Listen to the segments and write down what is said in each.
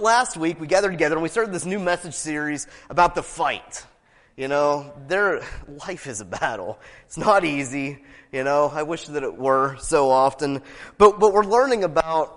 Last week, we gathered together and we started this new message series about the fight. You know, life is a battle. It's not easy. You know, I wish that it were so often. But we're learning about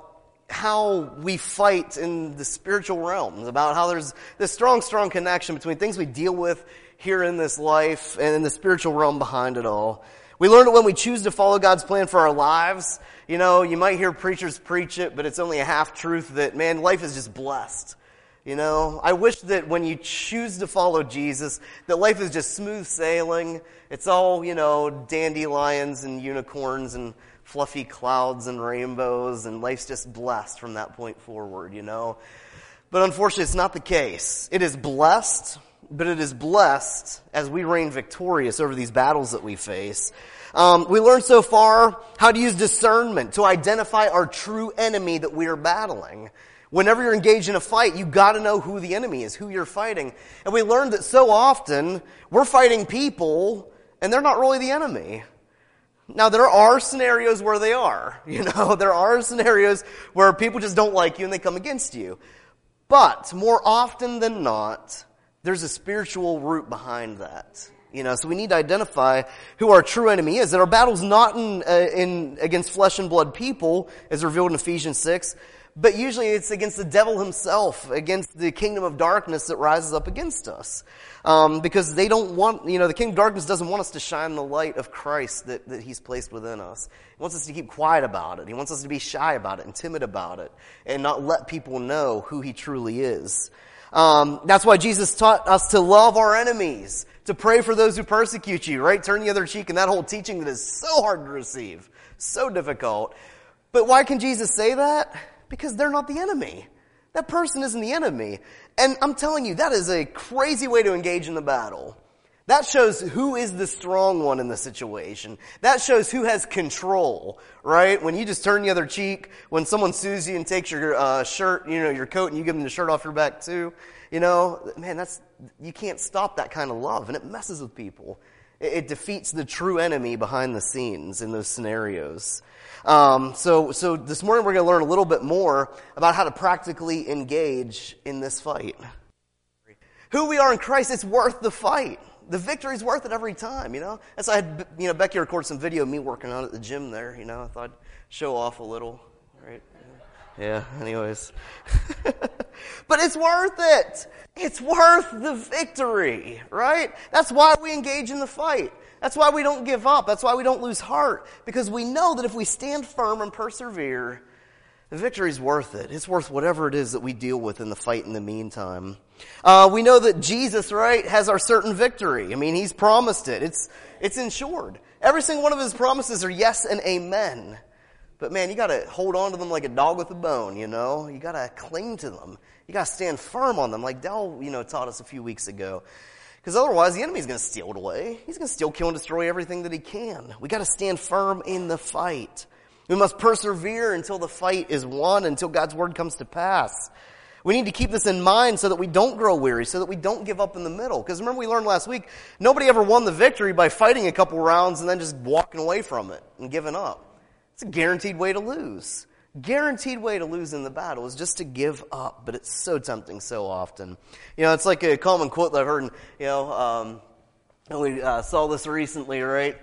how we fight in the spiritual realms, about how there's this strong connection between things we deal with here in this life and in the spiritual realm behind it all. We learn that when we choose to follow God's plan for our lives, you know, you might hear preachers preach it, but it's only a half-truth that, man, life is just blessed. You know, I wish that when you choose to follow Jesus, that life is just smooth sailing. It's all, you know, dandelions and unicorns and fluffy clouds and rainbows, and life's just blessed from that point forward, you know. But unfortunately, it's not the case. It is blessed, but it is blessed as we reign victorious over these battles that we face. We learned so far how to use discernment to identify our true enemy that we are battling. Whenever you're engaged in a fight, you got to know who the enemy is, who you're fighting. And we learned that so often we're fighting people and they're not really the enemy. Now, there are scenarios where they are. You know, there are scenarios where people just don't like you and they come against you. But more often than not, there's a spiritual root behind that. You know, so we need to identify who our true enemy is. That our battle's not against flesh and blood people, as revealed in Ephesians 6, but usually it's against the devil himself, against the kingdom of darkness that rises up against us. Because they don't want, you know, the kingdom of darkness doesn't want us to shine the light of Christ that he's placed within us. He wants us to keep quiet about it. He wants us to be shy about it and timid about it and not let people know who he truly is. That's why Jesus taught us to love our enemies, to pray for those who persecute you, right? Turn the other cheek, and that whole teaching that is so hard to receive, so difficult. But why can Jesus say that? Because they're not the enemy. That person isn't the enemy. And I'm telling you, that is a crazy way to engage in the battle. That shows who is the strong one in the situation. That shows who has control, right? When you just turn the other cheek, when someone sues you and takes your shirt, you know, your coat, and you give them the shirt off your back too, you know, man, you can't stop that kind of love, and it messes with people. It defeats the true enemy behind the scenes in those scenarios. So this morning we're going to learn a little bit more about how to practically engage in this fight. Who we are in Christ, it's worth the fight. The victory's worth it every time, you know. That's why I had, you know, Becky recorded some video of me working out at the gym there, you know. I thought I'd show off a little, right? Yeah, anyways. But it's worth it. It's worth the victory, right? That's why we engage in the fight. That's why we don't give up. That's why we don't lose heart. Because we know that if we stand firm and persevere, the victory's worth it. It's worth whatever it is that we deal with in the fight in the meantime. We know that Jesus, right, has our certain victory. I mean, he's promised it. It's ensured. Every single one of his promises are yes and amen. But man, you gotta hold on to them like a dog with a bone, you know? You gotta cling to them. You gotta stand firm on them, like Dell, you know, taught us a few weeks ago. Because otherwise, the enemy's gonna steal it away. He's gonna steal, kill, and destroy everything that he can. We gotta stand firm in the fight. We must persevere until the fight is won, until God's word comes to pass. We need to keep this in mind so that we don't grow weary, so that we don't give up in the middle. Because remember we learned last week, nobody ever won the victory by fighting a couple rounds and then just walking away from it and giving up. It's a guaranteed way to lose. Guaranteed way to lose in the battle is just to give up, but it's so tempting so often. You know, it's like a common quote that I've heard, you know, and we saw this recently, right?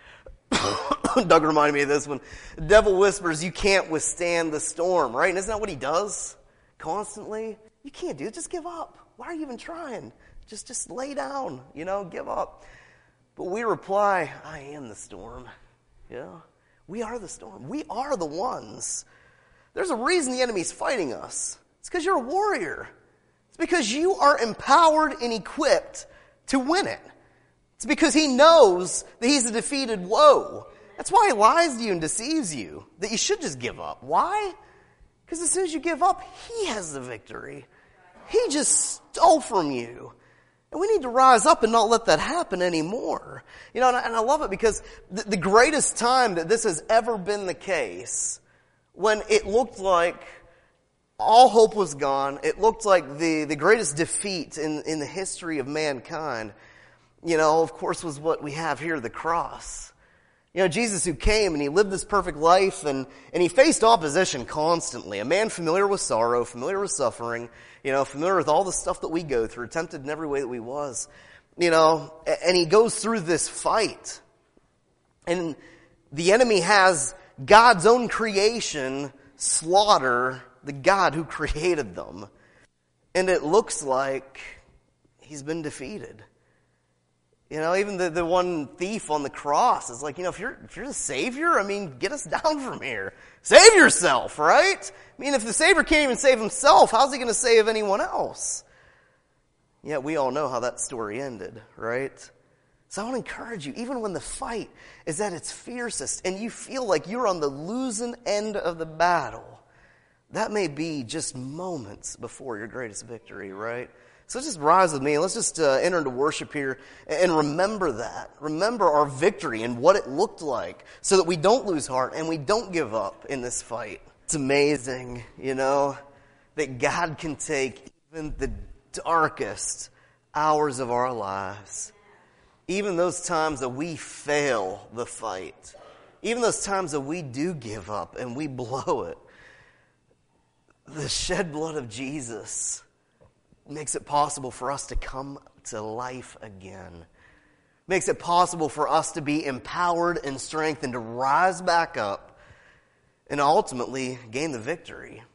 Doug reminded me of this one. The devil whispers, you can't withstand the storm, right? And isn't that what he does constantly? You can't do it. Just give up. Why are you even trying? Just lay down, you know, give up. But we reply, I am the storm. Yeah. We are the storm. We are the ones. There's a reason the enemy's fighting us. It's because you're a warrior. It's because you are empowered and equipped to win it. It's because he knows that he's a defeated woe. That's why he lies to you and deceives you, that you should just give up. Why? Because as soon as you give up, he has the victory. He just stole from you. And we need to rise up and not let that happen anymore. You know, and I love it because the greatest time that this has ever been the case, when it looked like all hope was gone, it looked like the greatest defeat in the history of mankind, you know, of course, was what we have here, the cross. Jesus who came and he lived this perfect life and he faced opposition constantly. A man familiar with sorrow, familiar with suffering, familiar with all the stuff that we go through, tempted in every way that we was. And he goes through this fight. And the enemy has God's own creation slaughter the God who created them. And it looks like he's been defeated. Even the one thief on the cross is like, if you're the Savior, get us down from here. Save yourself, right? If the Savior can't even save himself, how's he going to save anyone else? Yet we all know how that story ended, right? So I want to encourage you, even when the fight is at its fiercest and you feel like you're on the losing end of the battle, that may be just moments before your greatest victory, right? So just rise with me and let's just enter into worship here and remember that. Remember our victory and what it looked like so that we don't lose heart and we don't give up in this fight. It's amazing, that God can take even the darkest hours of our lives, even those times that we fail the fight, even those times that we do give up and we blow it. The shed blood of Jesus makes it possible for us to come to life again. Makes it possible for us to be empowered and strengthened to rise back up and ultimately gain the victory.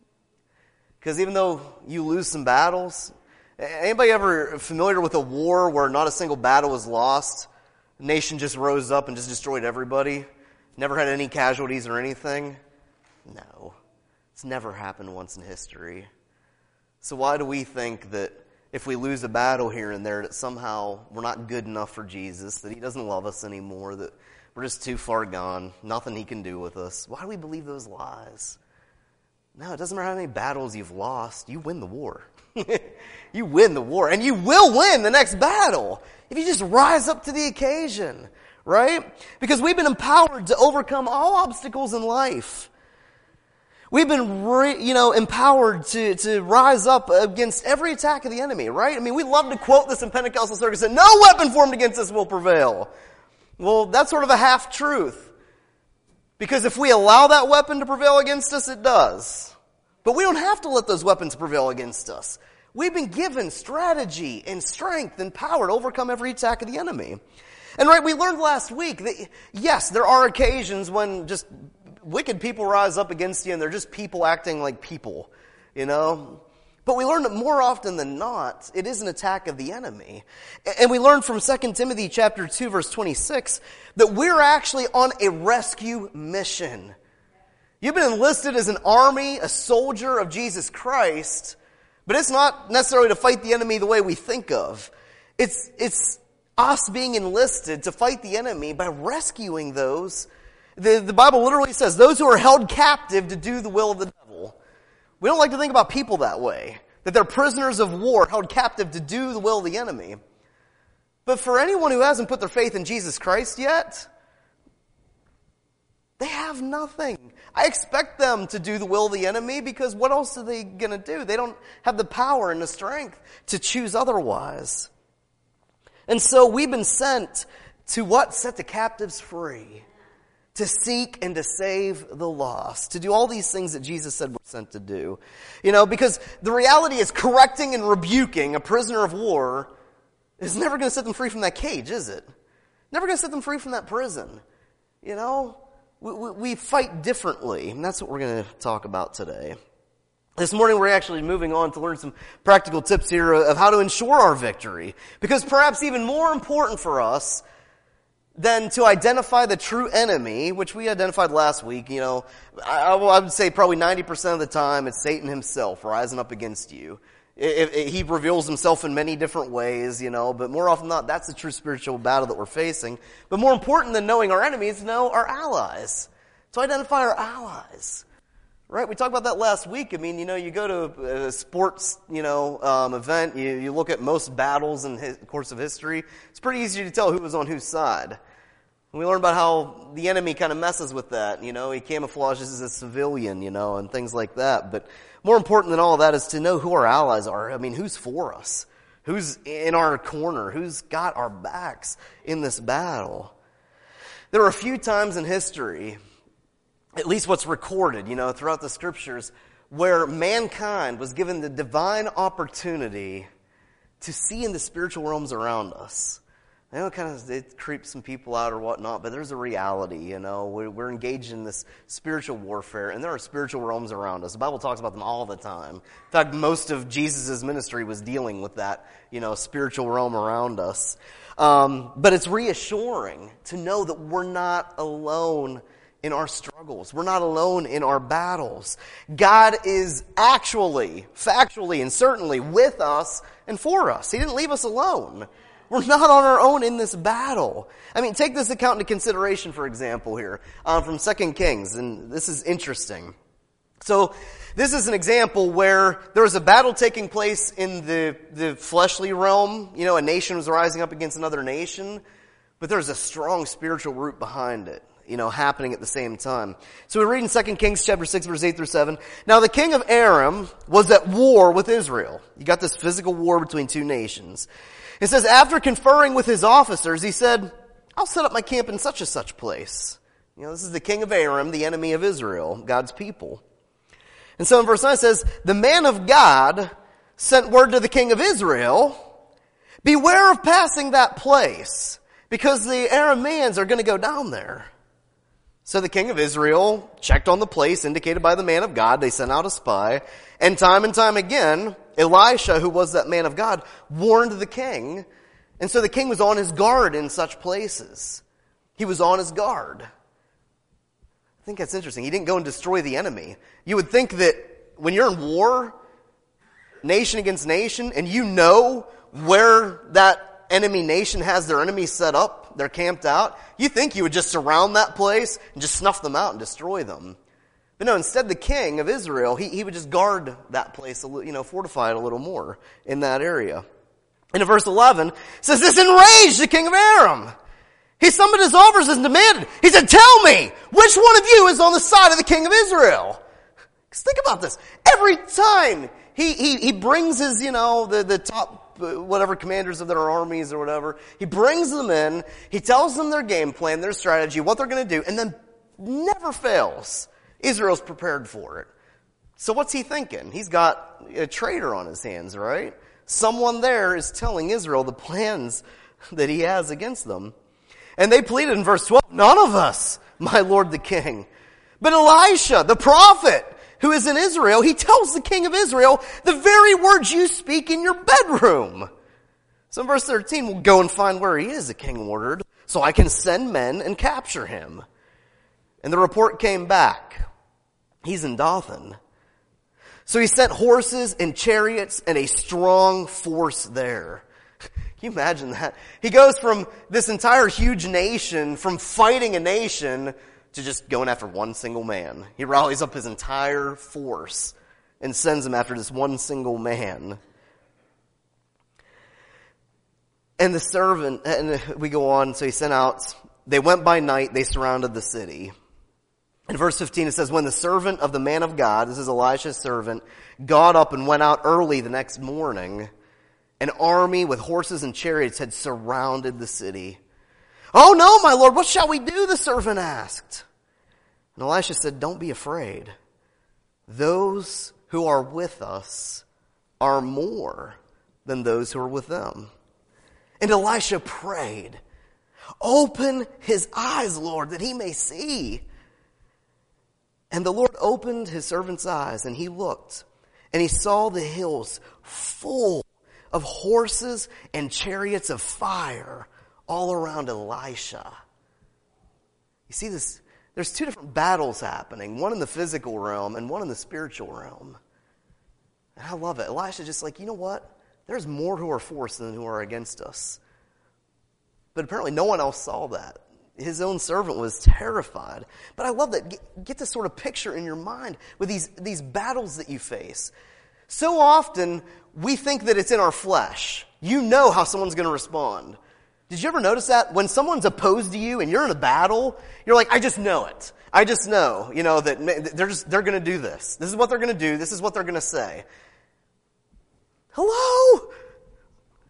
Because even though you lose some battles, anybody ever familiar with a war where not a single battle was lost? The nation just rose up and just destroyed everybody? Never had any casualties or anything? No. It's never happened once in history. So why do we think that if we lose a battle here and there that somehow we're not good enough for Jesus, that he doesn't love us anymore, that we're just too far gone, nothing he can do with us? Why do we believe those lies? No, it doesn't matter how many battles you've lost, you win the war. You win the war, and you will win the next battle if you just rise up to the occasion, right? Because we've been empowered to overcome all obstacles in life. We've been, empowered to rise up against every attack of the enemy, right? We love to quote this in Pentecostal circles, that no weapon formed against us will prevail. Well, that's sort of a half-truth. Because if we allow that weapon to prevail against us, it does. But we don't have to let those weapons prevail against us. We've been given strategy and strength and power to overcome every attack of the enemy. And we learned last week that, yes, there are occasions when just wicked people rise up against you and they're just people acting like people, But we learned that more often than not, it is an attack of the enemy. And we learned from 2 Timothy chapter 2, verse 26, that we're actually on a rescue mission. You've been enlisted as an army, a soldier of Jesus Christ, but it's not necessarily to fight the enemy the way we think of. It's us being enlisted to fight the enemy by rescuing those. The Bible literally says, those who are held captive to do the will of the devil. We don't like to think about people that way, that they're prisoners of war held captive to do the will of the enemy. But for anyone who hasn't put their faith in Jesus Christ yet, they have nothing. I expect them to do the will of the enemy because what else are they going to do? They don't have the power and the strength to choose otherwise. And so we've been sent to what? Set the captives free. To seek and to save the lost. To do all these things that Jesus said we're sent to do. Because the reality is correcting and rebuking a prisoner of war is never going to set them free from that cage, is it? Never going to set them free from that prison. We fight differently, and that's what we're going to talk about today. This morning we're actually moving on to learn some practical tips here of how to ensure our victory. Because perhaps even more important for us than to identify the true enemy, which we identified last week, I would say probably 90% of the time it's Satan himself rising up against you. He reveals himself in many different ways, but more often than not, that's the true spiritual battle that we're facing. But more important than knowing our enemies, to know our allies. To identify our allies. Right? We talked about that last week. You go to a sports, event, you look at most battles in the course of history, it's pretty easy to tell who was on whose side. And we learn about how the enemy kind of messes with that. He camouflages as a civilian, and things like that. But more important than all of that is to know who our allies are. Who's for us? Who's in our corner? Who's got our backs in this battle? There are a few times in history, at least what's recorded, throughout the scriptures, where mankind was given the divine opportunity to see in the spiritual realms around us. I know it creeps some people out or whatnot, but there's a reality, We're engaged in this spiritual warfare, and there are spiritual realms around us. The Bible talks about them all the time. In fact, most of Jesus' ministry was dealing with that, spiritual realm around us. But it's reassuring to know that we're not alone in our struggles. We're not alone in our battles. God is actually, factually, and certainly with us and for us. He didn't leave us alone. We're not on our own in this battle. Take this account into consideration, for example, here, from 2 Kings, and this is interesting. So, this is an example where there was a battle taking place in the fleshly realm. A nation was rising up against another nation, but there's a strong spiritual root behind it, happening at the same time. So we read in 2 Kings chapter 6, verse 8 through 7. Now the king of Aram was at war with Israel. You got this physical war between two nations. It says, after conferring with his officers, he said, I'll set up my camp in such and such place. This is the king of Aram, the enemy of Israel, God's people. And so in verse 9 it says, the man of God sent word to the king of Israel, beware of passing that place, because the Arameans are going to go down there. So the king of Israel checked on the place indicated by the man of God. They sent out a spy. And time again, Elisha, who was that man of God, warned the king. And so the king was on his guard in such places. He was on his guard. I think that's interesting. He didn't go and destroy the enemy. You would think that when you're in war, nation against nation, and you know where that enemy nation has their enemies set up, they're camped out, you think you would just surround that place and just snuff them out and destroy them. But no, instead the king of Israel, he would just guard that place, fortify it a little more in that area. And in verse 11, it says, this enraged the king of Aram. He summoned his officers and demanded, he said, tell me, which one of you is on the side of the king of Israel? Because think about this. Every time he brings his, the top whatever commanders of their armies or whatever, he brings them in, he tells them their game plan, their strategy, what they're going to do, and then never fails. Israel's prepared for it. So what's he thinking? He's got a traitor on his hands, right? Someone there is telling Israel the plans that he has against them. And they pleaded in verse 12, none of us, my lord the king. But Elisha, the prophet, who is in Israel, he tells the king of Israel the very words you speak in your bedroom. So in verse 13, we'll go and find where he is, the king ordered, so I can send men and capture him. And the report came back. He's in Dothan. So he sent horses and chariots and a strong force there. Can you imagine that? He goes from this entire huge nation, from fighting a nation, to just going after one single man. He rallies up his entire force and sends them after this one single man. And the servant, and we go on, so he sent out, they went by night, they surrounded the city. In verse 15 it says, when the servant of the man of God, this is Elisha's servant, got up and went out early the next morning, an army with horses and chariots had surrounded the city. Oh no, my lord, what shall we do? The servant asked. And Elisha said, don't be afraid. Those who are with us are more than those who are with them. And Elisha prayed, open his eyes, Lord, that he may see. And the Lord opened his servant's eyes, and he looked, and he saw the hills full of horses and chariots of fire all around Elisha. You see this? There's two different battles happening, one in the physical realm and one in the spiritual realm. And I love it. Elisha's just like, you know what? There's more who are for us than who are against us. But apparently no one else saw that. His own servant was terrified. But I love that. Get this sort of picture in your mind with these battles that you face. So often we think that it's in our flesh. You know how someone's going to respond. Did you ever notice that? When someone's opposed to you and you're in a battle, you're like, I just know it. I just know, that they're going to do this. This is what they're going to do. This is what they're going to say. Hello? That's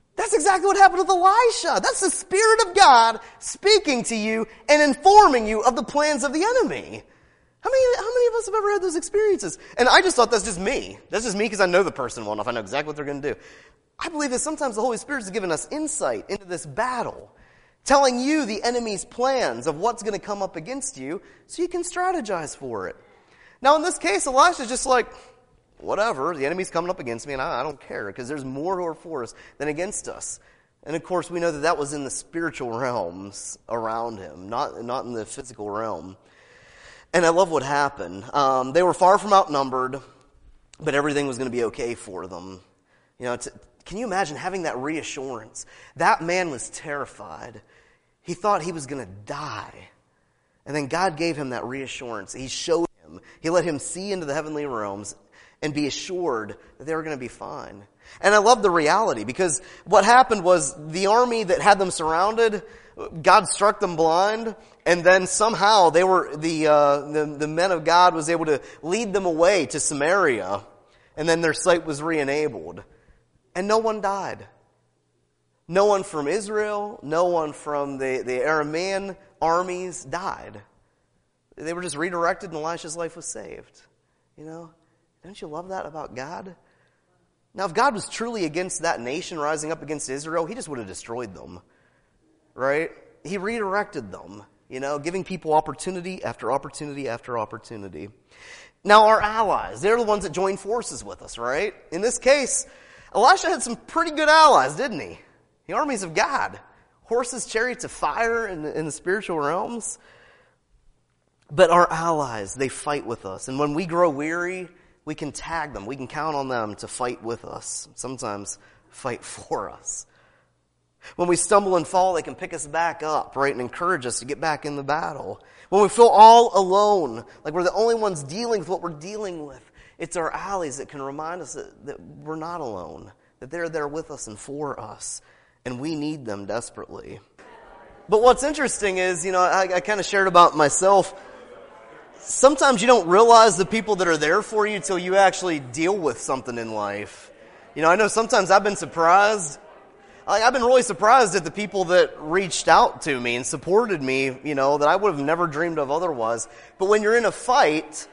exactly what happened with Elisha. That's the Spirit of God speaking to you and informing you of the plans of the enemy. How many of us have ever had those experiences? And I just thought that's just me. That's just me because I know the person well enough. I know exactly what they're going to do. I believe that sometimes the Holy Spirit has given us insight into this battle, telling you the enemy's plans of what's going to come up against you so you can strategize for it. Now, in this case, Elisha's just like, whatever, the enemy's coming up against me and I don't care because there's more who are for us than against us. And of course, we know that that was in the spiritual realms around him, not in the physical realm. And I love what happened. They were far from outnumbered, but everything was going to be okay for them. You know, can you imagine having that reassurance? That man was terrified. He thought he was going to die. And then God gave him that reassurance. He showed him. He let him see into the heavenly realms and be assured that they were going to be fine. And I love the reality because what happened was the army that had them surrounded, God struck them blind, and then somehow they were the men of God was able to lead them away to Samaria, and then their sight was re-enabled. And no one died. No one from Israel, no one from the Aramean armies died. They were just redirected and Elisha's life was saved. You know, don't you love that about God? Now, if God was truly against that nation rising up against Israel, he just would have destroyed them. Right? He redirected them, you know, giving people opportunity after opportunity after opportunity. Now, our allies, they're the ones that join forces with us, right? In this case, Elisha had some pretty good allies, didn't he? The armies of God. Horses, chariots of fire in the spiritual realms. But our allies, they fight with us. And when we grow weary, we can tag them. We can count on them to fight with us. Sometimes fight for us. When we stumble and fall, they can pick us back up, right, and encourage us to get back in the battle. When we feel all alone, like we're the only ones dealing with what we're dealing with, it's our allies that can remind us that we're not alone, that they're there with us and for us, and we need them desperately. But what's interesting is, you know, I kind of shared about myself. Sometimes you don't realize the people that are there for you till you actually deal with something in life. You know, I know sometimes I've been surprised. I've been really surprised at the people that reached out to me and supported me, you know, that I would have never dreamed of otherwise. But when you're in a fight,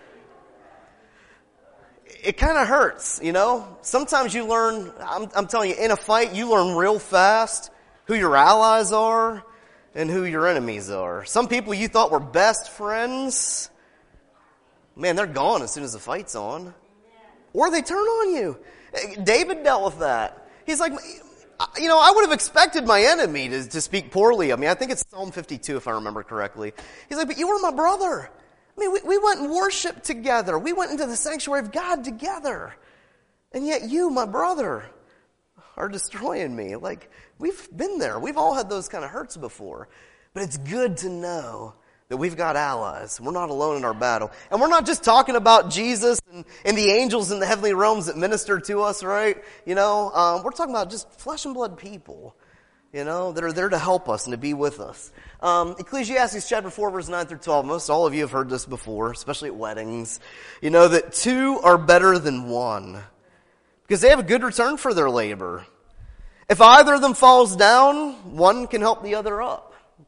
it kind of hurts, you know. Sometimes you learn, I'm telling you, in a fight, you learn real fast who your allies are and who your enemies are. Some people you thought were best friends, man, they're gone as soon as the fight's on. Or they turn on you. David dealt with that. He's like, you know, I would have expected my enemy to speak poorly of me. I think it's Psalm 52 if I remember correctly. He's like, but you were my brother. I mean, we went and worshiped together. We went into the sanctuary of God together. And yet you, my brother, are destroying me. Like, we've been there. We've all had those kind of hurts before. But it's good to know that we've got allies. We're not alone in our battle. And we're not just talking about Jesus and the angels in the heavenly realms that minister to us, right? You know, we're talking about just flesh and blood people, you know, that are there to help us and to be with us. Ecclesiastes chapter 4, verse 9 through 12. Most all of you have heard this before, especially at weddings. You know that two are better than one because they have a good return for their labor. If either of them falls down, one can help the other up.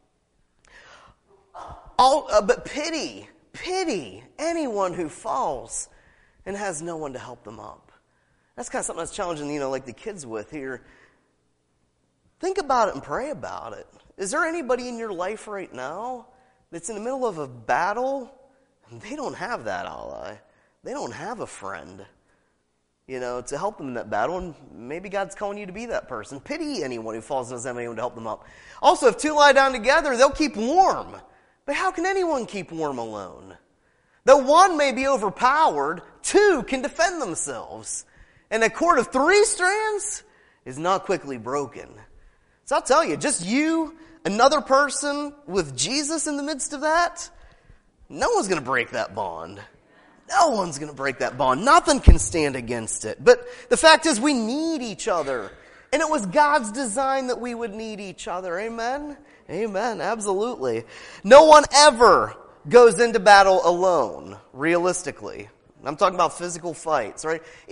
But pity anyone who falls and has no one to help them up. That's kind of something that's challenging, you know, like the kids with here. Think about it and pray about it. Is there anybody in your life right now that's in the middle of a battle and they don't have that ally? They don't have a friend, you know, to help them in that battle, and maybe God's calling you to be that person. Pity anyone who falls and doesn't have anyone to help them up. Also, if two lie down together, they'll keep warm. But how can anyone keep warm alone? Though one may be overpowered, two can defend themselves. And a cord of 3 strands is not quickly broken. So I'll tell you, just you, another person with Jesus in the midst of that, no one's going to break that bond. No one's going to break that bond. Nothing can stand against it. But the fact is we need each other. And it was God's design that we would need each other. Amen? Amen. Absolutely. No one ever goes into battle alone, realistically. I'm talking about physical fights, right?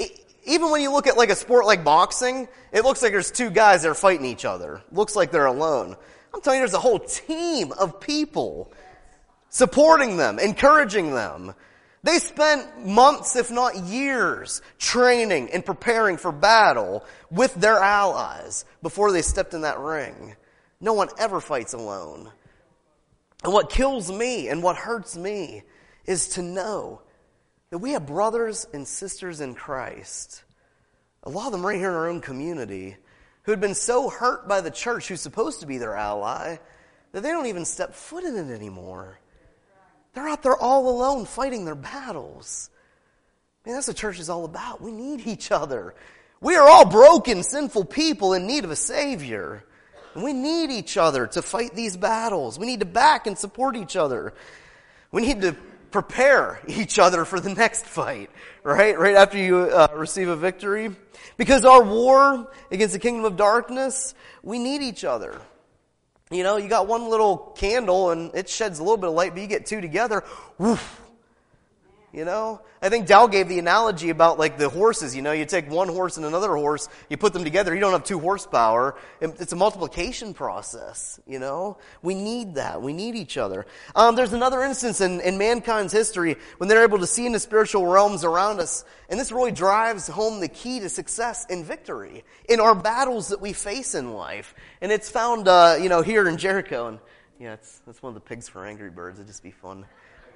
Even when you look at like a sport like boxing, it looks like there's two guys that are fighting each other. Looks like they're alone. I'm telling you, there's a whole team of people supporting them, encouraging them. They spent months, if not years, training and preparing for battle with their allies before they stepped in that ring. No one ever fights alone. And what kills me and what hurts me is to know that we have brothers and sisters in Christ, a lot of them right here in our own community, who had been so hurt by the church, who's supposed to be their ally, that they don't even step foot in it anymore. They're out there all alone fighting their battles. Man, that's what church is all about. We need each other. We are all broken, sinful people in need of a Savior. And we need each other to fight these battles. We need to back and support each other. We need to prepare each other for the next fight, right? Right after you receive a victory. Because our war against the kingdom of darkness, we need each other. You know, you got one little candle and it sheds a little bit of light, but you get two together, woof. You know, I think Dal gave the analogy about like the horses. You know, you take one horse and another horse, you put them together, you don't have 2 horsepower. It's a multiplication process, you know. We need that. We need each other. There's another instance in mankind's history when they're able to see into spiritual realms around us. And this really drives home the key to success and victory in our battles that we face in life. And it's found, here in Jericho. And yeah, that's one of the pigs for Angry Birds. It'd just be fun.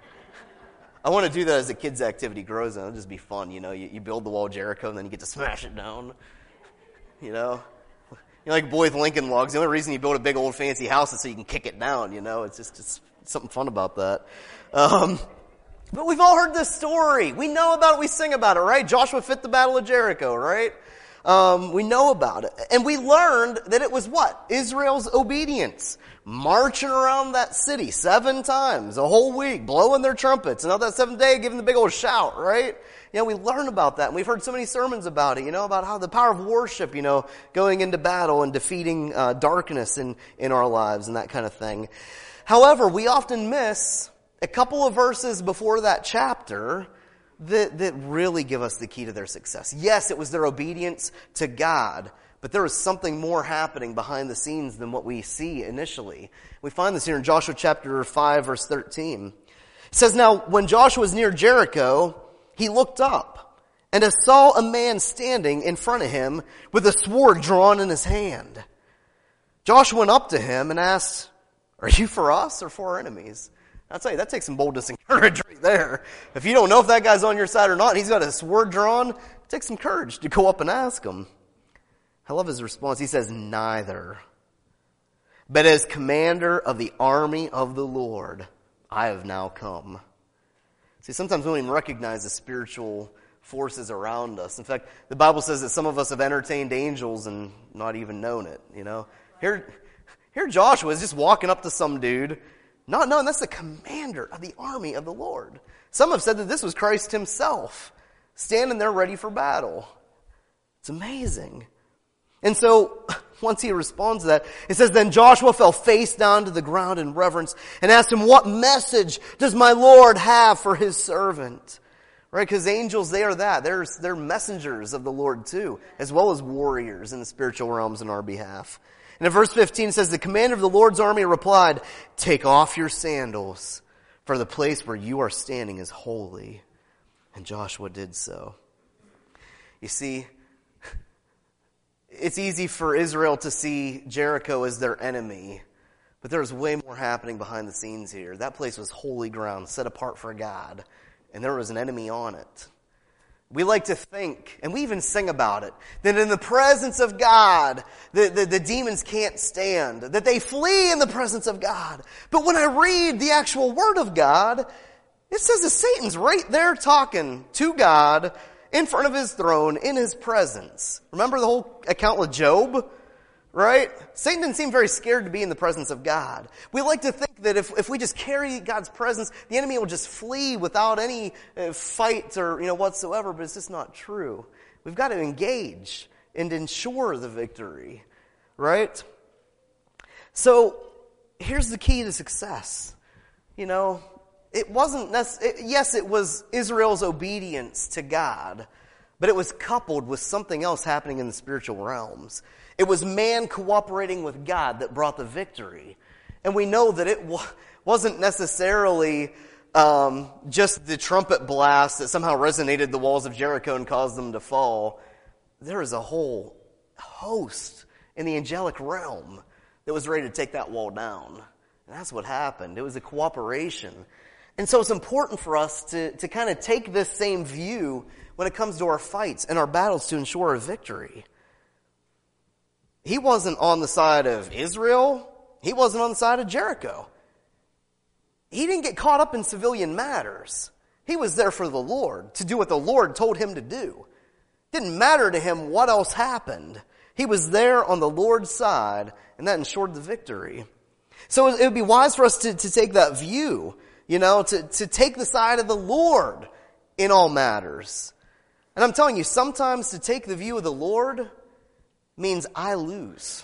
I want to do that as the kids' activity grows, and it'll just be fun. You know, you build the wall of Jericho, and then you get to smash it down. You know, like boy with Lincoln Logs. The only reason you build a big old fancy house is so you can kick it down. You know, it's just something fun about that. But we've all heard this story. We know about it. We sing about it, right? Joshua fit the battle of Jericho, right? We know about it. And we learned that it was what? Israel's obedience. Marching around that city 7 times, a whole week, blowing their trumpets. And on that 7th day, giving the big old shout, right? You know, we learn about that. And we've heard so many sermons about it, you know, about how the power of worship, you know, going into battle and defeating darkness in our lives and that kind of thing. However, we often miss a couple of verses before that chapter that really give us the key to their success. Yes, it was their obedience to God, but there was something more happening behind the scenes than what we see initially. We find this here in Joshua chapter 5, verse 13. It says, "Now, when Joshua was near Jericho, he looked up and saw a man standing in front of him with a sword drawn in his hand. Joshua went up to him and asked, 'Are you for us or for our enemies?'" I'll tell you, that takes some boldness and courage right there. If you don't know if that guy's on your side or not, and he's got a sword drawn, it takes some courage to go up and ask him. I love his response. He says, "Neither. But as commander of the army of the Lord, I have now come." See, sometimes we don't even recognize the spiritual forces around us. In fact, the Bible says that some of us have entertained angels and not even known it, you know. Here Joshua is just walking up to some dude, not knowing that's the commander of the army of the Lord. Some have said that this was Christ himself, standing there ready for battle. It's amazing. And so, once he responds to that, it says, "Then Joshua fell face down to the ground in reverence and asked him, 'What message does my Lord have for his servant?'" Right? Because angels, they are that. They're messengers of the Lord too, as well as warriors in the spiritual realms in our behalf. And in verse 15 it says, "The commander of the Lord's army replied, 'Take off your sandals, for the place where you are standing is holy.' And Joshua did so." You see, it's easy for Israel to see Jericho as their enemy, but there was way more happening behind the scenes here. That place was holy ground, set apart for God, and there was an enemy on it. We like to think, and we even sing about it, that in the presence of God, the demons can't stand, that they flee in the presence of God. But when I read the actual Word of God, it says that Satan's right there talking to God, in front of his throne, in his presence. Remember the whole account with Job? Right? Satan didn't seem very scared to be in the presence of God. We like to think that if we just carry God's presence, the enemy will just flee without any fight or whatsoever, but it's just not true. We've got to engage and ensure the victory. Right? So, here's the key to success. It wasn't yes, it was Israel's obedience to God, But it was coupled with something else happening in the spiritual realms. It was man cooperating with God that brought the victory. And we know that it wasn't necessarily just the trumpet blast that somehow resonated the walls of Jericho and caused them to fall. There was a whole host in the angelic realm that was ready to take that wall down. And that's what happened. It was a cooperation. And so it's important for us to kind of take this same view when it comes to our fights and our battles to ensure a victory. He wasn't on the side of Israel. He wasn't on the side of Jericho. He didn't get caught up in civilian matters. He was there for the Lord, to do what the Lord told him to do. It didn't matter to him what else happened. He was there on the Lord's side, and that ensured the victory. So it would be wise for us to take that view, to take the side of the Lord in all matters. And I'm telling you, sometimes to take the view of the Lord means I lose.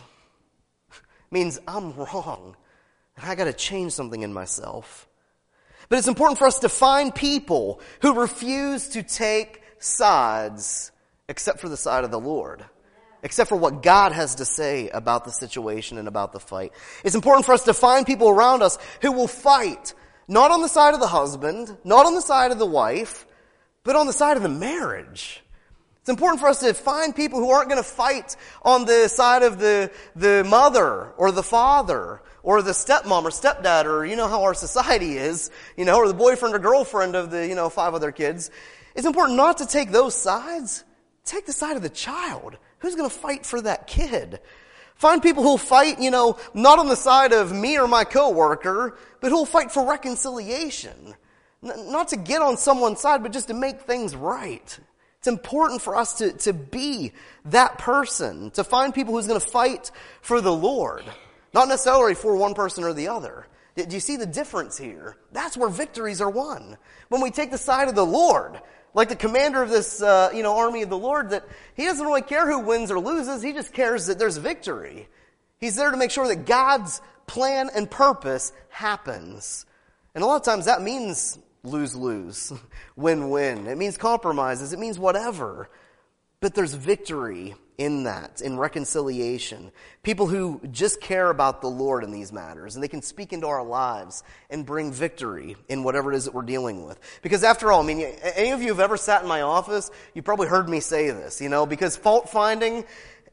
Means I'm wrong. And I got to change something in myself. But it's important for us to find people who refuse to take sides except for the side of the Lord. Except for what God has to say about the situation and about the fight. It's important for us to find people around us who will fight, not on the side of the husband, not on the side of the wife, but on the side of the marriage. It's important for us to find people who aren't going to fight on the side of the mother or the father or the stepmom or stepdad, or how our society is, or the boyfriend or girlfriend of the, 5 other kids. It's important not to take those sides. Take the side of the child. Who's going to fight for that kid? Find people who'll fight, not on the side of me or my coworker, but who'll fight for reconciliation. Not to get on someone's side, but just to make things right. It's important for us to be that person, to find people who's going to fight for the Lord. Not necessarily for one person or the other. Do you see the difference here? That's where victories are won. When we take the side of the Lord, like the commander of this, army of the Lord, that he doesn't really care who wins or loses. He just cares that there's victory. He's there to make sure that God's plan and purpose happens. And a lot of times that means lose-lose, win-win. It means compromises. It means whatever. But there's victory in that, in reconciliation. People who just care about the Lord in these matters, and they can speak into our lives and bring victory in whatever it is that we're dealing with. Because after all, any of you who've ever sat in my office, you probably heard me say this, because fault finding,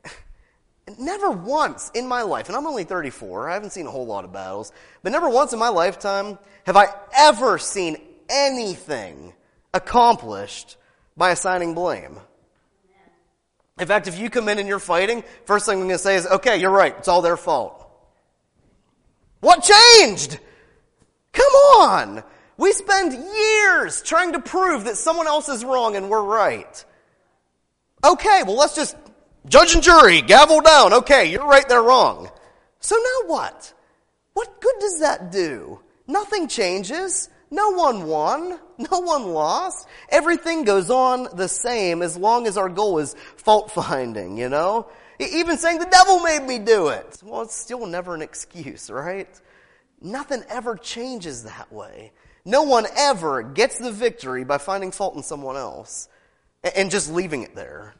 never once in my life, and I'm only 34, I haven't seen a whole lot of battles, but never once in my lifetime have I ever seen anything accomplished by assigning blame. In fact, if you come in and you're fighting, first thing I'm going to say is, okay, you're right, it's all their fault. What changed? Come on! We spend years trying to prove that someone else is wrong and we're right. Okay, well let's just judge and jury, gavel down. Okay, you're right, they're wrong. So now what? What good does that do? Nothing changes. No one won. No one lost. Everything goes on the same as long as our goal is fault finding, Even saying the devil made me do it. Well, it's still never an excuse, right? Nothing ever changes that way. No one ever gets the victory by finding fault in someone else and just leaving it there,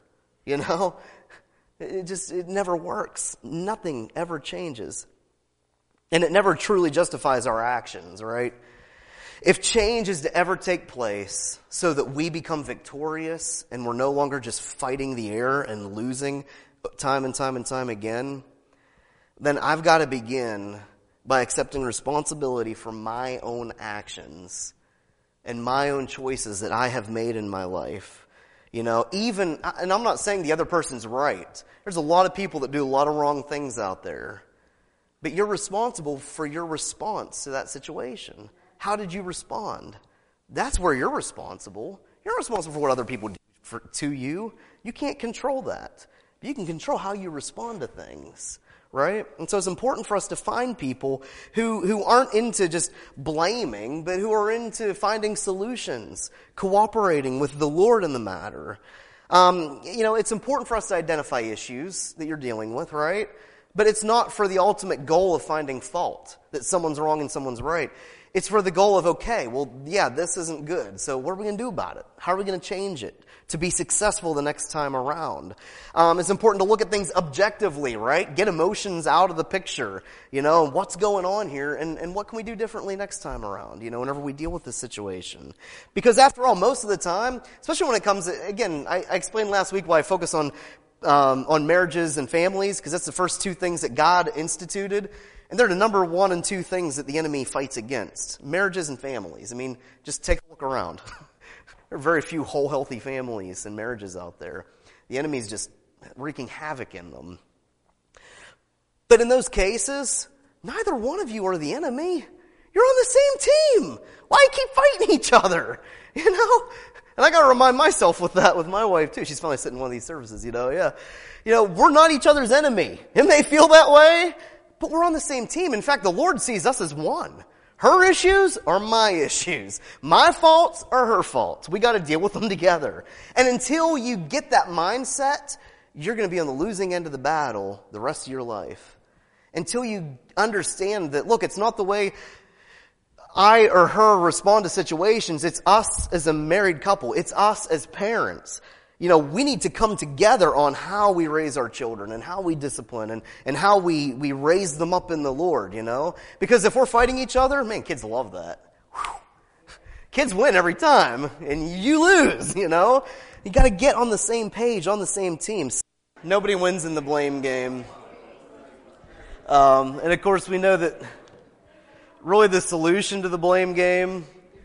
It never works. Nothing ever changes. And it never truly justifies our actions, right? If change is to ever take place so that we become victorious and we're no longer just fighting the air and losing time and time and time again, then I've got to begin by accepting responsibility for my own actions and my own choices that I have made in my life. And I'm not saying the other person's right. There's a lot of people that do a lot of wrong things out there. But you're responsible for your response to that situation. How did you respond? That's where you're responsible. You're responsible for what other people do to you. You can't control that. But you can control how you respond to things, right? And so it's important for us to find people who aren't into just blaming, but who are into finding solutions, cooperating with the Lord in the matter. It's important for us to identify issues that you're dealing with, right? But it's not for the ultimate goal of finding fault, that someone's wrong and someone's right. It's for the goal of, okay, well, yeah, this isn't good. So what are we going to do about it? How are we going to change it to be successful the next time around? It's important to look at things objectively, right? Get emotions out of the picture. What's going on here and what can we do differently next time around, whenever we deal with this situation? Because after all, most of the time, especially when it comes to, again, I explained last week why I focus on marriages and families, because that's the first two things that God instituted. And they're the number 1 and 2 things that the enemy fights against. Marriages and families. I mean, just take a look around. There are very few whole, healthy families and marriages out there. The enemy's just wreaking havoc in them. But in those cases, neither one of you are the enemy. You're on the same team. Why keep fighting each other? And I got to remind myself with my wife too. She's finally sitting in one of these services, yeah. We're not each other's enemy. It may feel that way, but we're on the same team. In fact, the Lord sees us as one. Her issues are my issues. My faults are her faults. We got to deal with them together. And until you get that mindset, you're going to be on the losing end of the battle the rest of your life. Until you understand that, look, it's not the way I or her respond to situations. It's us as a married couple. It's us as parents. We need to come together on how we raise our children and how we discipline and how we raise them up in the Lord, Because if we're fighting each other, man, kids love that. Whew. Kids win every time and you lose, You got to get on the same page, on the same team. Nobody wins in the blame game. And of course we know that really the solution to the blame game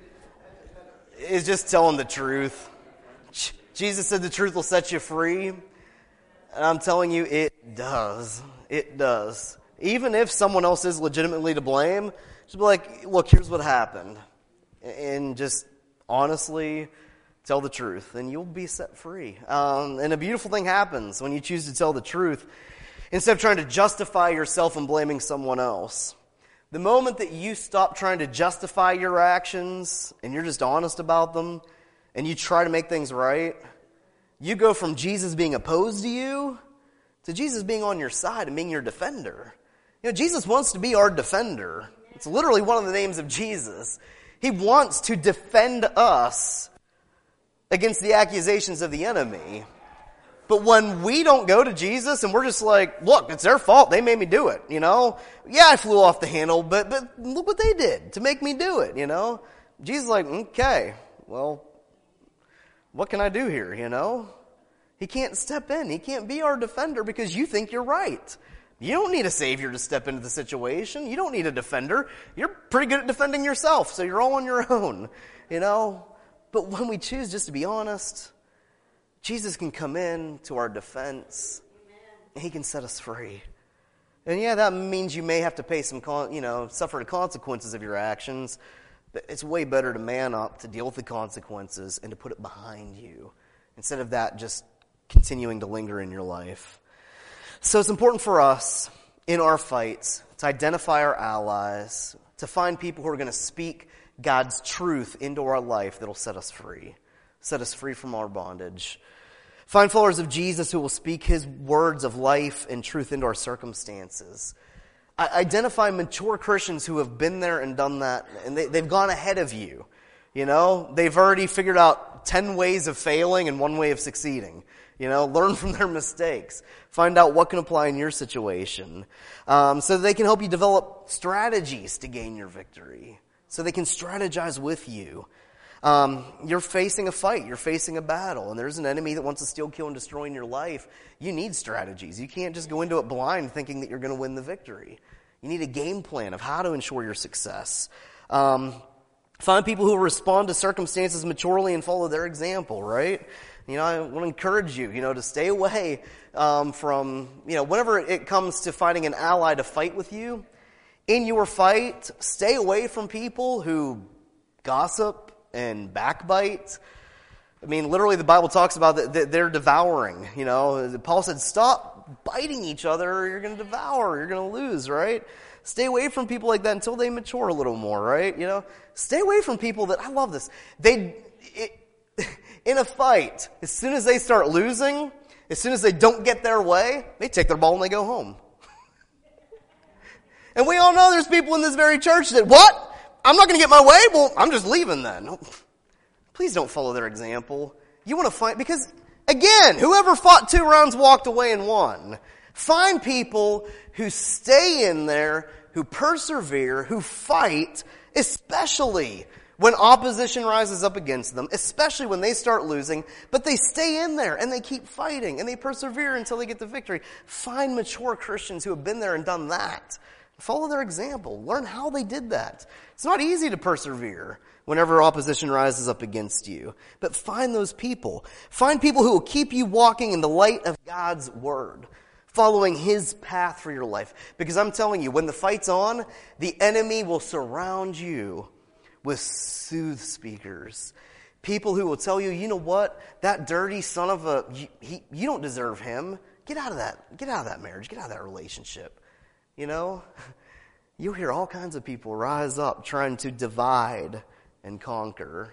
is just telling the truth. Jesus said the truth will set you free. And I'm telling you, it does. It does. Even if someone else is legitimately to blame, just be like, look, here's what happened. And just honestly tell the truth, and you'll be set free. And a beautiful thing happens when you choose to tell the truth instead of trying to justify yourself and blaming someone else. The moment that you stop trying to justify your actions and you're just honest about them, and you try to make things right, you go from Jesus being opposed to you to Jesus being on your side and being your defender. Jesus wants to be our defender. It's literally one of the names of Jesus. He wants to defend us against the accusations of the enemy. But when we don't go to Jesus and we're just like, look, it's their fault. They made me do it, Yeah, I flew off the handle, but look what they did to make me do it, Jesus is like, okay, well, what can I do here, He can't step in. He can't be our defender because you think you're right. You don't need a savior to step into the situation. You don't need a defender. You're pretty good at defending yourself, so you're all on your own, But when we choose just to be honest, Jesus can come in to our defense. And He can set us free. And yeah, that means you may have to pay suffer the consequences of your actions. But it's way better to man up, to deal with the consequences, and to put it behind you, instead of that just continuing to linger in your life. So it's important for us, in our fights, to identify our allies, to find people who are going to speak God's truth into our life that will set us free from our bondage. Find followers of Jesus who will speak His words of life and truth into our circumstances. Identify mature Christians who have been there and done that, and they've gone ahead of you. They've already figured out 10 ways of failing and 1 way of succeeding. Learn from their mistakes. Find out what can apply in your situation. So that they can help you develop strategies to gain your victory. So they can strategize with you. You're facing a fight. You're facing a battle. And there's an enemy that wants to steal, kill, and destroy in your life. You need strategies. You can't just go into it blind thinking that you're going to win the victory. You need a game plan of how to ensure your success. Find people who will respond to circumstances maturely and follow their example, right? I want to encourage you, to stay away from, whenever it comes to finding an ally to fight with you, in your fight, stay away from people who gossip and backbite. Literally the Bible talks about that they're devouring. Paul said, stop biting each other or you're going to devour, you're going to lose, right? Stay away from people like that until they mature a little more, right? Stay away from people that, I love this, in a fight, as soon as they start losing, as soon as they don't get their way, they take their ball and they go home. And we all know there's people in this very church that, what? I'm not going to get my way. Well, I'm just leaving then. No, please don't follow their example. You want to fight, because again, whoever fought 2 rounds walked away and won. Find people who stay in there, who persevere, who fight, especially when opposition rises up against them, especially when they start losing, but they stay in there and they keep fighting and they persevere until they get the victory. Find mature Christians who have been there and done that. Follow their example. Learn how they did that. It's not easy to persevere whenever opposition rises up against you, but find those people. Find people who will keep you walking in the light of God's word, following his path for your life. Because I'm telling you, when the fight's on, the enemy will surround you with sooth speakers. People who will tell you, you know what, that dirty son of a, you don't deserve him. Get out of that marriage. Get out of that relationship. You know, you'll hear all kinds of people rise up trying to divide and conquer.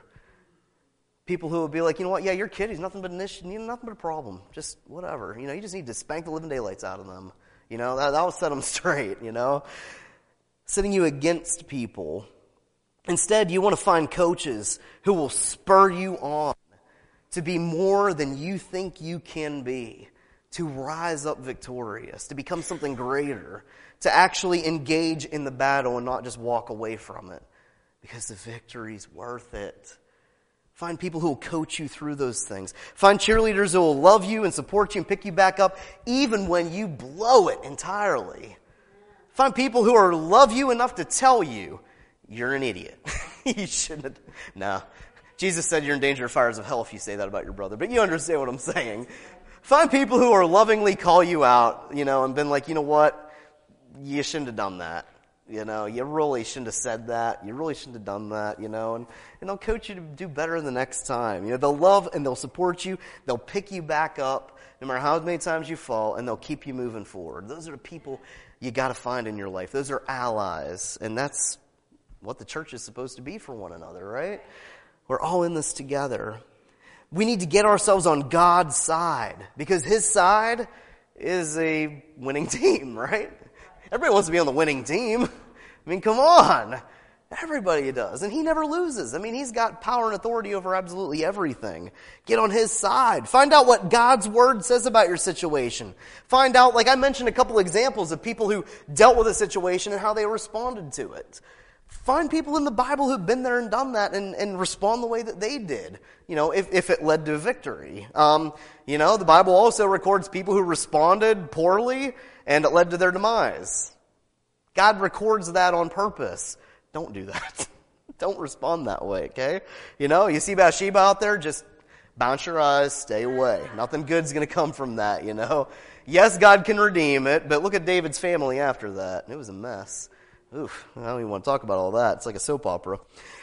People who will be like, you know what, yeah, your kid, he's nothing but an issue, nothing but a problem. Just whatever. You know, you just need to spank the living daylights out of them. You know, that will set them straight, you know. Setting you against people. Instead, you want to find coaches who will spur you on to be more than you think you can be, to rise up victorious, to become something greater, to actually engage in the battle and not just walk away from it, because the victory's worth it. Find people who will coach you through those things. Find cheerleaders who will love you and support you and pick you back up even when you blow it entirely. Find people who are love you enough to tell you, you're an idiot. You shouldn't have. No. Jesus said you're in danger of fires of hell if you say that about your brother. But you understand what I'm saying. Find people who are lovingly call you out, you know, and been like, you know what? You shouldn't have done that. You know, you really shouldn't have said that. You really shouldn't have done that, you know. And they'll coach you to do better the next time. You know, they'll love and they'll support you. They'll pick you back up no matter how many times you fall, and they'll keep you moving forward. Those are the people you got to find in your life. Those are allies. And that's what the church is supposed to be for one another, right? We're all in this together. We need to get ourselves on God's side, because his side is a winning team, right? Everybody wants to be on the winning team. I mean, come on. Everybody does. And he never loses. I mean, he's got power and authority over absolutely everything. Get on his side. Find out what God's word says about your situation. Find out, like I mentioned a couple examples of people who dealt with a situation and how they responded to it. Find people in the Bible who've been there and done that and respond the way that they did, you know, if it led to victory. You know, the Bible also records people who responded poorly and it led to their demise. God records that on purpose. Don't do that. Don't respond that way, okay? You know, you see Bathsheba out there, just bounce your eyes, stay away. Nothing good's going to come from that, you know. Yes, God can redeem it, but look at David's family after that. It was a mess. Oof, I don't even want to talk about all that. It's like a soap opera.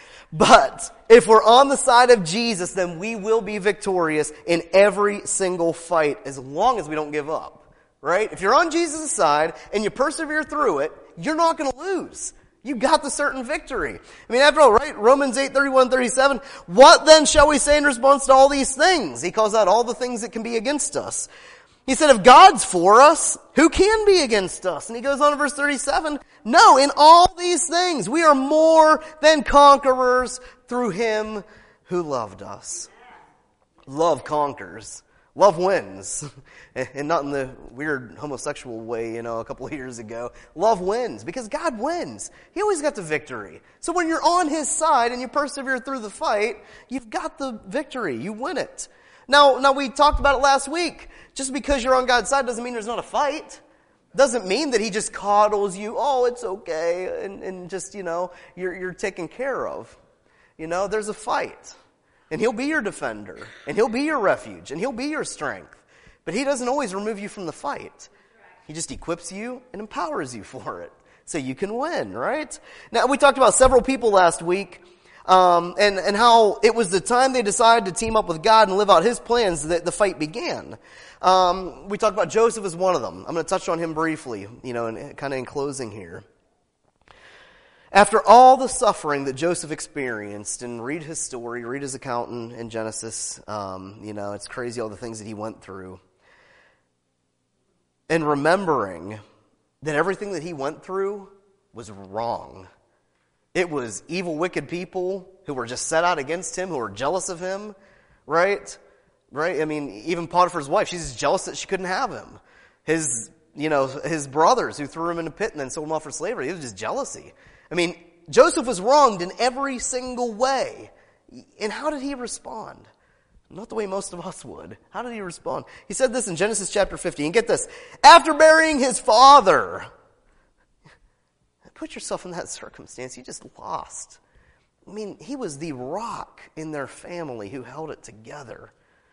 But if we're on the side of Jesus, then we will be victorious in every single fight as long as we don't give up, right? If you're on Jesus' side and you persevere through it, you're not going to lose. You got the certain victory. I mean, after all, right? Romans 8:31-37. What then shall we say in response to all these things? He calls out all the things that can be against us. He said, if God's for us, who can be against us? And he goes on in verse 37, no, in all these things, we are more than conquerors through him who loved us. Love conquers. Love wins. And not in the weird homosexual way, you know, a couple of years ago. Love wins because God wins. He always got the victory. So when you're on his side and you persevere through the fight, you've got the victory. You win it. Now we talked about it last week. Just because you're on God's side doesn't mean there's not a fight. Doesn't mean that he just coddles you. Oh, it's okay. And just, you know, you're taken care of. You know, there's a fight. And he'll be your defender. And he'll be your refuge. And he'll be your strength. But he doesn't always remove you from the fight. He just equips you and empowers you for it. So you can win, right? Now, we talked about several people last week. And how it was the time they decided to team up with God and live out his plans that the fight began. We talked about Joseph as one of them. I'm going to touch on him briefly, you know, and kind of in closing here. After all the suffering that Joseph experienced, and read his story, read his account in Genesis, you know, it's crazy all the things that he went through. And remembering that everything that he went through was wrong. It was evil, wicked people who were just set out against him, who were jealous of him, right? Right? I mean, even Potiphar's wife, she's just jealous that she couldn't have him. His brothers who threw him in a pit and then sold him off for slavery, it was just jealousy. I mean, Joseph was wronged in every single way. And how did he respond? Not the way most of us would. How did he respond? He said this in Genesis chapter 50. And get this. After burying his father. Put yourself in that circumstance. He just lost. I mean, he was the rock in their family who held it together.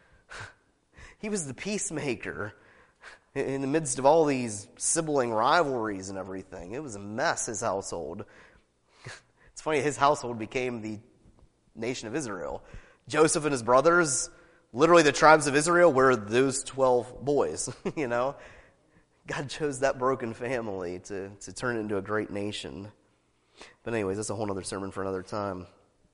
He was the peacemaker in the midst of all these sibling rivalries and everything. It was a mess, his household. It's funny, his household became the nation of Israel. Joseph and his brothers, literally the tribes of Israel, were those 12 boys, you know. God chose that broken family to turn it into a great nation. But anyways, that's a whole other sermon for another time.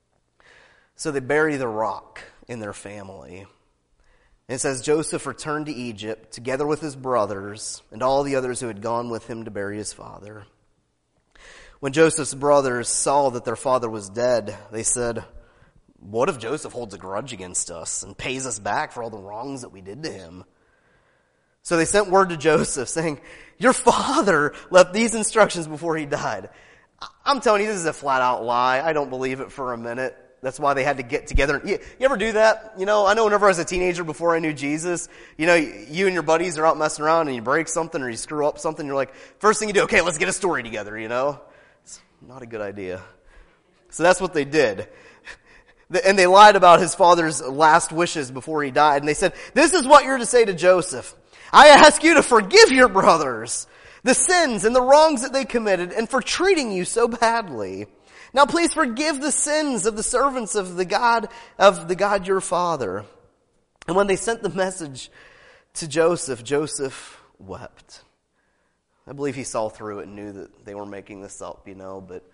So they bury the rock in their family. And it says, Joseph returned to Egypt together with his brothers and all the others who had gone with him to bury his father. When Joseph's brothers saw that their father was dead, they said, what if Joseph holds a grudge against us and pays us back for all the wrongs that we did to him? So they sent word to Joseph saying, your father left these instructions before he died. I'm telling you, this is a flat out lie. I don't believe it for a minute. That's why they had to get together. You ever do that? You know, I know whenever I was a teenager before I knew Jesus, you know, you and your buddies are out messing around and you break something or you screw up something. You're like, first thing you do, okay, let's get a story together, you know? It's not a good idea. So that's what they did. And they lied about his father's last wishes before he died. And they said, this is what you're to say to Joseph. I ask you to forgive your brothers, the sins and the wrongs that they committed, and for treating you so badly. Now please forgive the sins of the servants of the God your father. And when they sent the message to Joseph, Joseph wept. I believe he saw through it and knew that they were making this up, you know, but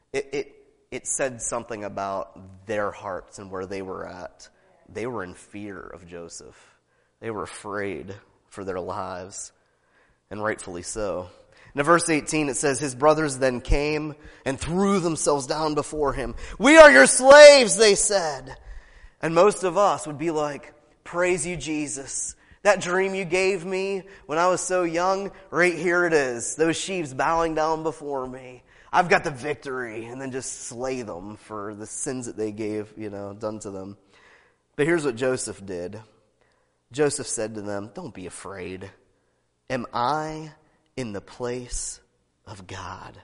it said something about their hearts and where they were at. They were in fear of Joseph. They were afraid for their lives, and rightfully so. In verse 18 it says, his brothers then came and threw themselves down before him. We are your slaves, they said. And most of us would be like, praise you, Jesus. That dream you gave me when I was so young, right here it is. Those sheaves bowing down before me. I've got the victory. And then just slay them for the sins that they gave, you know, done to them. But here's what Joseph did. Joseph said to them, don't be afraid. Am I in the place of God?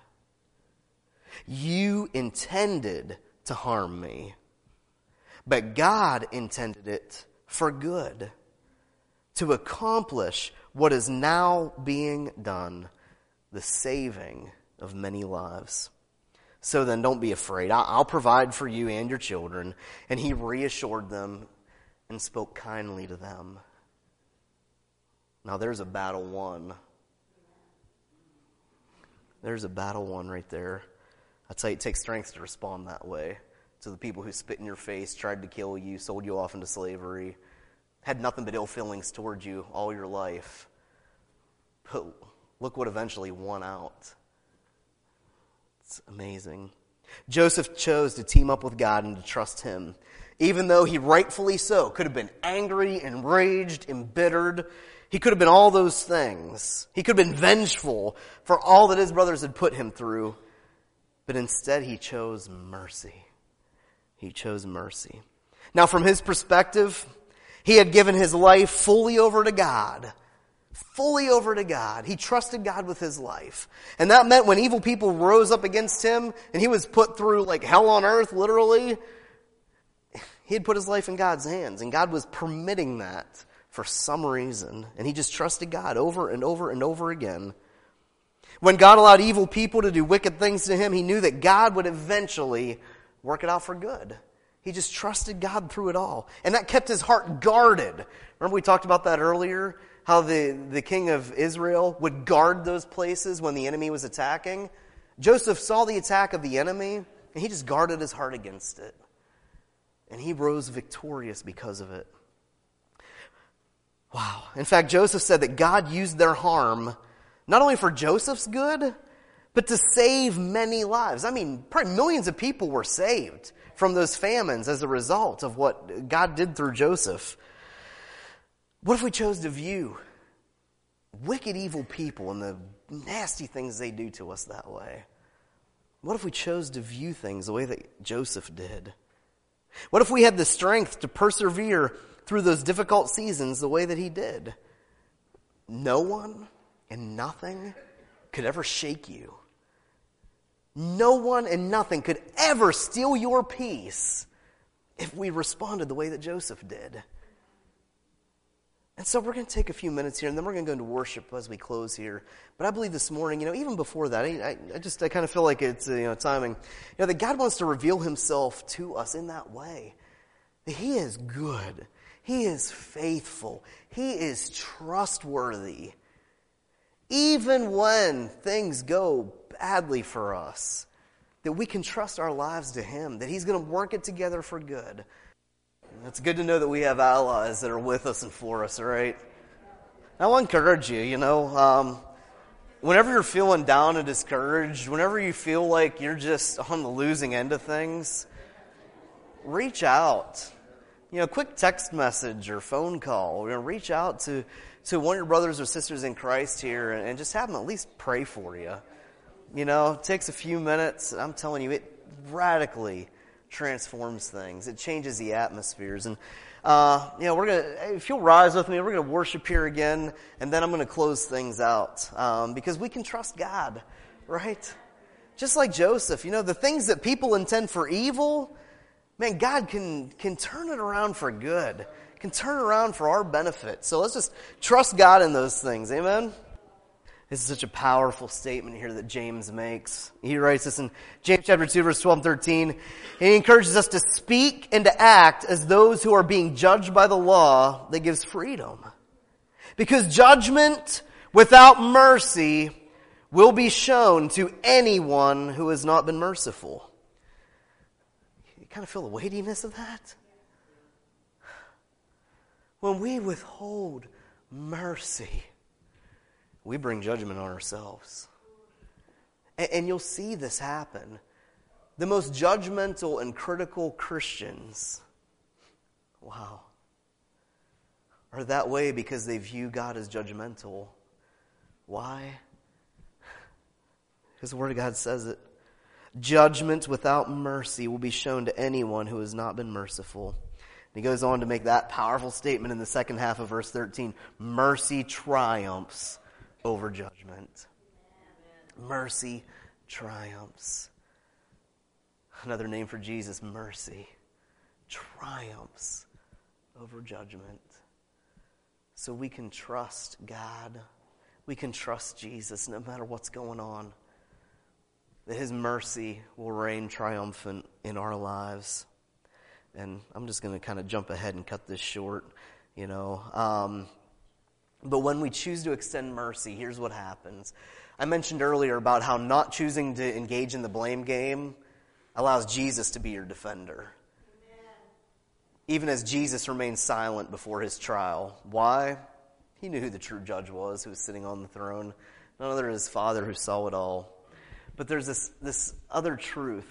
You intended to harm me, but God intended it for good, to accomplish what is now being done, the saving of many lives. So then don't be afraid. I'll provide for you and your children. And he reassured them and spoke kindly to them. Now there's a battle won. There's a battle won right there. I tell you, it takes strength to respond that way to the people who spit in your face, tried to kill you, sold you off into slavery, had nothing but ill feelings towards you all your life. But look what eventually won out. It's amazing. Joseph chose to team up with God and to trust him. Even though he rightfully so could have been angry, enraged, embittered. He could have been all those things. He could have been vengeful for all that his brothers had put him through. But instead he chose mercy. He chose mercy. Now from his perspective, he had given his life fully over to God. Fully over to God. He trusted God with his life. And that meant when evil people rose up against him and he was put through like hell on earth, literally, he had put his life in God's hands, and God was permitting that for some reason. And he just trusted God over and over and over again. When God allowed evil people to do wicked things to him, he knew that God would eventually work it out for good. He just trusted God through it all. And that kept his heart guarded. Remember we talked about that earlier? How the king of Israel would guard those places when the enemy was attacking. Joseph saw the attack of the enemy, and he just guarded his heart against it. And he rose victorious because of it. Wow. In fact, Joseph said that God used their harm not only for Joseph's good, but to save many lives. I mean, probably millions of people were saved from those famines as a result of what God did through Joseph. What if we chose to view wicked, evil people and the nasty things they do to us that way? What if we chose to view things the way that Joseph did? What if we had the strength to persevere through those difficult seasons the way that he did? No one and nothing could ever shake you. No one and nothing could ever steal your peace if we responded the way that Joseph did. And so we're going to take a few minutes here, and then we're going to go into worship as we close here. But I believe this morning, even before that, I kind of feel like it's timing. That God wants to reveal himself to us in that way. That he is good. He is faithful. He is trustworthy. Even when things go badly for us, that we can trust our lives to him, that he's going to work it together for good. It's good to know that we have allies that are with us and for us, all right? I want to encourage you, whenever you're feeling down and discouraged, whenever you feel like you're just on the losing end of things, reach out. Quick text message or phone call. Reach out to one of your brothers or sisters in Christ here and just have them at least pray for you. It takes a few minutes. I'm telling you, it radically transforms things. It changes the atmospheres. And, we're going to, if you'll rise with me, we're going to worship here again, and then I'm going to close things out. Because we can trust God, right? Just like Joseph, the things that people intend for evil, man, God can turn it around for good. Can turn it around for our benefit. So let's just trust God in those things. Amen? This is such a powerful statement here that James makes. He writes this in James chapter 2, verse 12 and 13. And he encourages us to speak and to act as those who are being judged by the law that gives freedom. Because judgment without mercy will be shown to anyone who has not been merciful. You kind of feel the weightiness of that? When we withhold mercy, we bring judgment on ourselves. And you'll see this happen. The most judgmental and critical Christians, are that way because they view God as judgmental. Why? Because the Word of God says it. Judgment without mercy will be shown to anyone who has not been merciful. And he goes on to make that powerful statement in the second half of verse 13. Mercy triumphs over judgment. Mercy triumphs. Another name for Jesus, mercy, triumphs over judgment. So we can trust God. We can trust Jesus no matter what's going on. That his mercy will reign triumphant in our lives. And I'm just going to kind of jump ahead and cut this short, But when we choose to extend mercy, here's what happens. I mentioned earlier about how not choosing to engage in the blame game allows Jesus to be your defender. Amen. Even as Jesus remained silent before his trial. Why? He knew who the true judge was, who was sitting on the throne. None other than his Father who saw it all. But there's this other truth.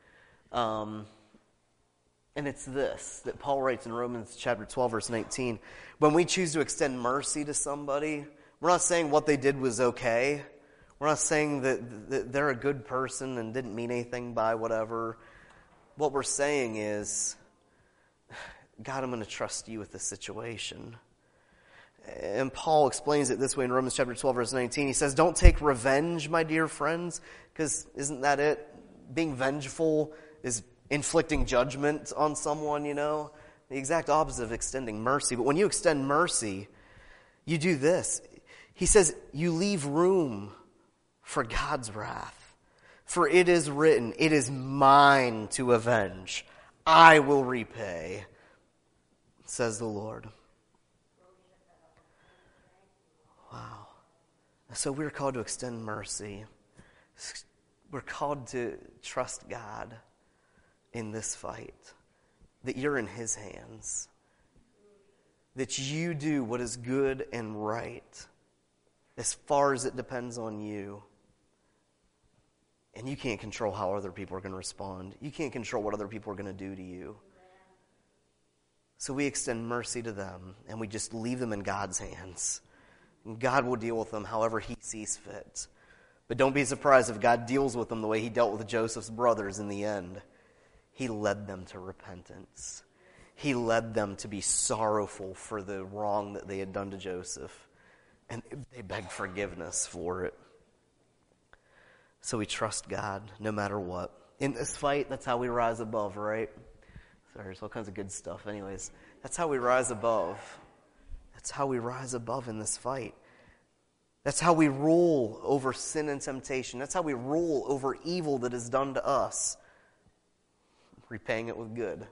And it's this, that Paul writes in Romans chapter 12, verse 19. When we choose to extend mercy to somebody, we're not saying what they did was okay. We're not saying that they're a good person and didn't mean anything by whatever. What we're saying is, God, I'm going to trust you with this situation. And Paul explains it this way in Romans chapter 12, verse 19. He says, don't take revenge, my dear friends, because isn't that it? Being vengeful is inflicting judgment on someone, the exact opposite of extending mercy. But when you extend mercy, you do this. He says, you leave room for God's wrath. For it is written, it is mine to avenge. I will repay, says the Lord. Wow. So we're called to extend mercy. We're called to trust God in this fight, that you're in his hands, that you do what is good and right as far as it depends on you. And you can't control how other people are going to respond. You can't control what other people are going to do to you. So we extend mercy to them, and we just leave them in God's hands. And God will deal with them however he sees fit. But don't be surprised if God deals with them the way he dealt with Joseph's brothers in the end. He led them to repentance. He led them to be sorrowful for the wrong that they had done to Joseph. And they begged forgiveness for it. So we trust God no matter what. In this fight, that's how we rise above, right? Sorry, there's all kinds of good stuff. Anyways, that's how we rise above. That's how we rise above in this fight. That's how we rule over sin and temptation. That's how we rule over evil that is done to us. Repaying it with good.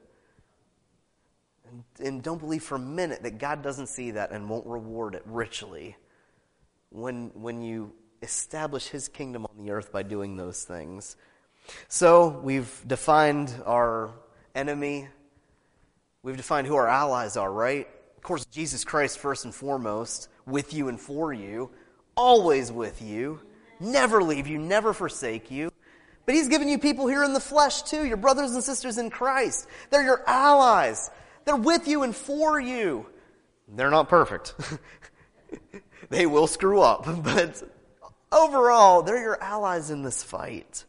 And don't believe for a minute that God doesn't see that and won't reward it richly when you establish his kingdom on the earth by doing those things. So we've defined our enemy. We've defined who our allies are, right? Of course, Jesus Christ first and foremost, with you and for you, always with you, never leave you, never forsake you. But he's given you people here in the flesh too, your brothers and sisters in Christ. They're your allies. They're with you and for you. They're not perfect. They will screw up, but overall, they're your allies in this fight.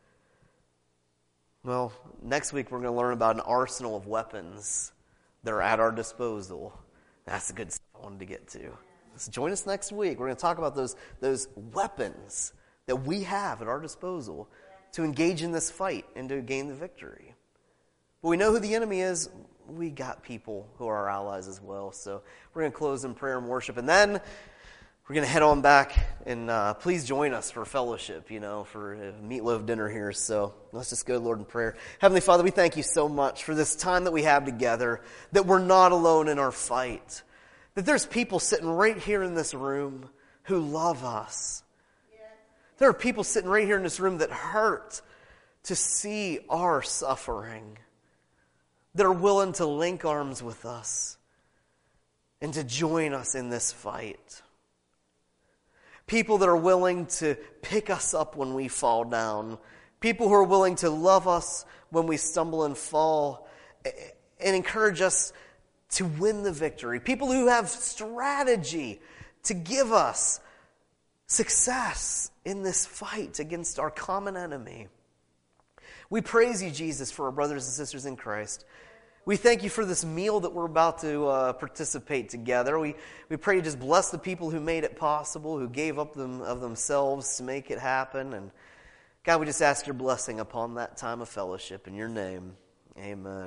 Well, next week we're going to learn about an arsenal of weapons that are at our disposal. That's the good stuff I wanted to get to. So join us next week. We're going to talk about those weapons that we have at our disposal to engage in this fight and to gain the victory. But we know who the enemy is. We got people who are our allies as well. So we're going to close in prayer and worship, and then we're going to head on back, and please join us for fellowship, for a meatloaf dinner here. So let's just go to the Lord in prayer. Heavenly Father, we thank you so much for this time that we have together, that we're not alone in our fight, that there's people sitting right here in this room who love us. There are people sitting right here in this room that hurt to see our suffering, that are willing to link arms with us and to join us in this fight. People that are willing to pick us up when we fall down. People who are willing to love us when we stumble and fall and encourage us to win the victory. People who have strategy to give us success in this fight against our common enemy. We praise you, Jesus, for our brothers and sisters in Christ. We thank you for this meal that we're about to participate together. We pray you just bless the people who made it possible, who gave up of themselves to make it happen. And God, we just ask your blessing upon that time of fellowship. In your name, amen.